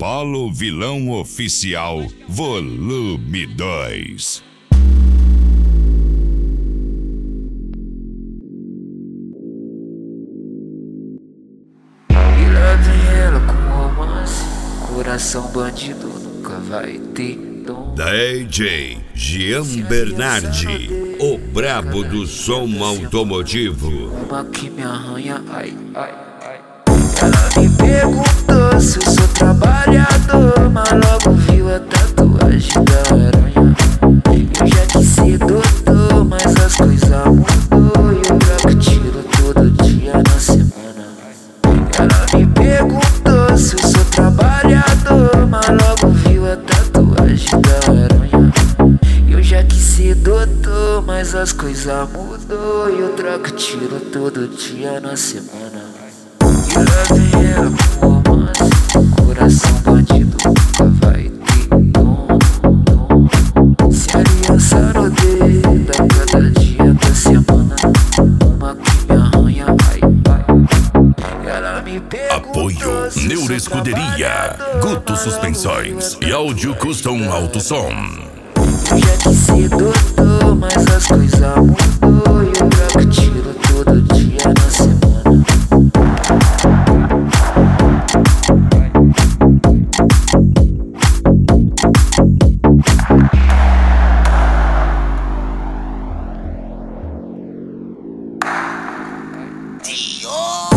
Lolo Vilão Oficial, Volume 2. E lá vem ela com romance, coração bandido nunca vai ter dom. DJ Jean Bernardi, o brabo do som automotivo. Uma que me arranha, ai, ai, ai. Ela me perguntou se eu sou trabalhador, mas logo viu a tatuagem da aranha. Eu já quis ser doutor, mas as coisas mudou e eu troco tiro todo dia na semana. Ela me perguntou se eu sou trabalhador, mas logo viu a tatuagem da aranha. Eu já quis ser doutor, mas as coisas mudou e eu troco tiro todo dia na semana. E lá vem ela com romance, coração bandido nunca vai ter dom. Se aliança no dedo a cada dia da semana, uma que me arranha, ai, ai. Ela me perguntou Apoio se eu Neuro sou Escuderia, trabalhador, Guto mas Suspensões e Áudio Custom Alto Som. eu já quis ser doutor, mas as coisas mudou e eu troco tiro todo dia na semana. Dior.